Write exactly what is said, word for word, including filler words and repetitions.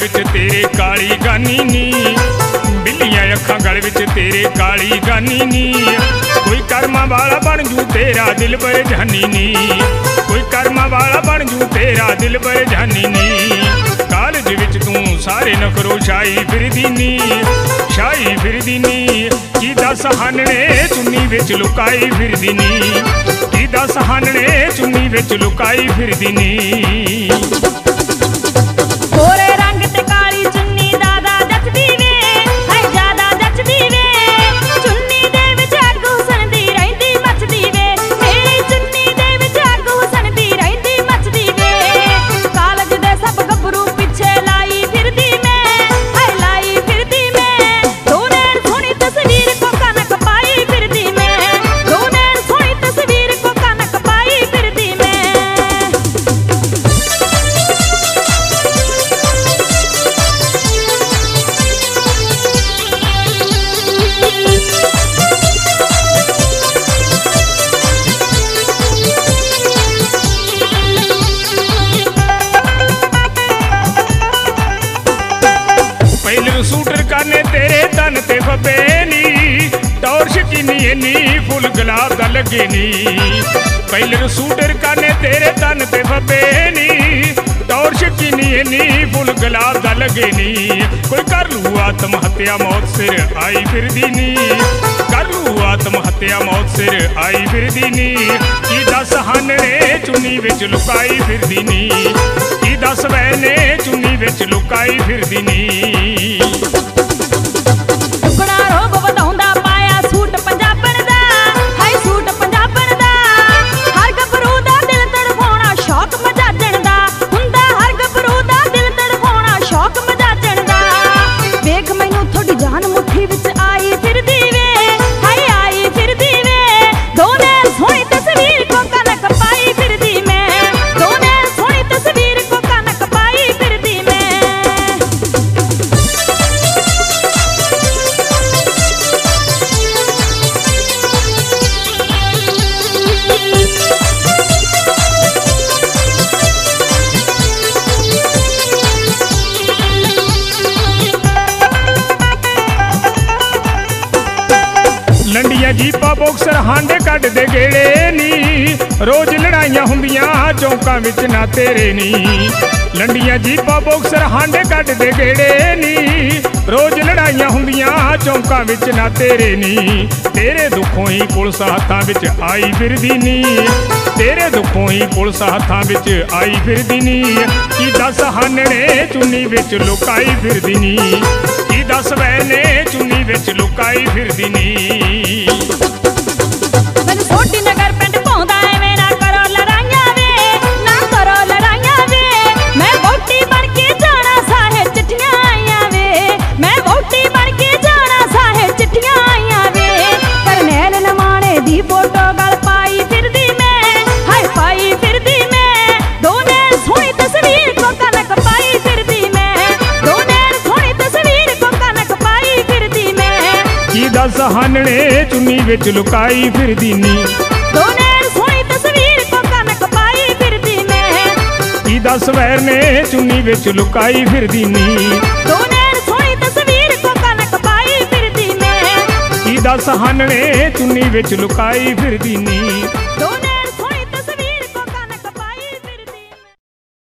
विच तेरे काली गानी नी, बिल्लियां अखां गल विच तेरे काली गानी नी। कोई कर्मा वाला बन जू तेरा दिल पर जानी नी, कोई कर्मा वाला बन जू तेरा दिल पर जानी नी। कालज विच तू सारे नखरो छाई फिरदी नी, छाई फिरदी नी। की दस हानने चुन्नी विच लुकाई फिरदी नी, की दस हानने चुन्नी विच लुकाई फिरदी नी। गोरे रंग ते काली चुन्नी दादा जचदी वे, हाय ज्यादा जचदी वे। चुन्नी दे विच अग हुसन दी रहिंदी मचदी वे, मेरी चुन्नी दे विच अग हुसन दी रहिंदी मचदी वे। कालज दे सब गभरू पिछे लाई फिरदी मैं, हाय लाई फिरदी मैं। दो नैन सोहनी तस्वीर को कनक पाई फिरदी मैं, दो नैन सोहनी तस्वीर को कनक पाई फिरदी मैं। पहले सूटर करने तेरे तन ते फब्बे नी, टौर शकीनी इन्नी फुल गुलाब दा लगे नी। पहले सूटर करने तेरे तन ते फब्बे नी, टौर शकीनी इन्नी फुल गुलाब दा लगे नी। कोई कर लू आत्म हत्या मौत सिर आई फिरदी नी, कर लू आत्म हत्या मौत सिर आई फिरदी नी। की दस हानने चुन्नी विच लुकाई फिरदी नी, की दस वैने चुन्नी विच लुकाई फिरदी नी। टुकड़ा रोब वधाउंदा पाया सूट पंजाबण दा, हाय सूट पंजाबण दा। हर गभरू दा दिल तड़फाउणा शौक मजाजण दा, हुंदा हर गभरू दा दिल तड़फाउणा शौक मजाजण दा। वेख मैनू थोड़ी जान मुट्ठी विच आई फिरदी वे, हाय आई फिरदी वे। दो नैन सोहनी तस्वीर को कनक पाई फिरदी मैं, दो नैन सोहनी तस्वीर को कनक पाई फिरदी मैं। लंडियां जीपा बॉक्सर हांडे कट दे गेड़े नी, रोज लड़ाइयां हुंदियां चौंकां विच ना तेरे नी। लंडियां जीपा बॉक्सर हांडे कट दे गेड़े नी, रोज लड़ाइयां हुंदियां चौंकां विच ना तेरे नी। तेरे दुखों ही पुलिस हत्थां विच आई फिरदी नी, तेरे दुखों ही पुलिस हत्थां विच आई फिरदी नी। की दस हानने चुन्नी विच लुकाई फिरदी नी, की दस वैने चुन्नी विच लुकाई फिरदी नी। मैनू सोडी नगर पिंड पाउंदा एवें ना करो लड़ाइयां वे, ना करो लड़ाइयां वे। मैं वोटी बन के जाना साहे चिट्ठियां आईयां वे, मैं वोटी बन के जाना साहे चिट्ठियां आईयां वे। करनैल नमाणे दी फोटो गल पाई फिरदी मैं, हाय पाई फिरदी मैं। दो नैन सोहनी तस्वीर को कनक पाई फिरदी मैं, दो नैन सोहनी तस्वीर को कनक पाई फिरदी मैं। की दस हानने चुन्नी विच लुकाई फिरदी नी, दो नैन सोहनी तस्वीर को कनक पाई फिरदी मैं। की दस वैने चुन्नी विच लुकाई फिरदी नी, दो नैन सोहनी तस्वीर को कनक पाई फिरदी मैं। की दस हानने चुन्नी विच लुकाई फिरदी नी। दो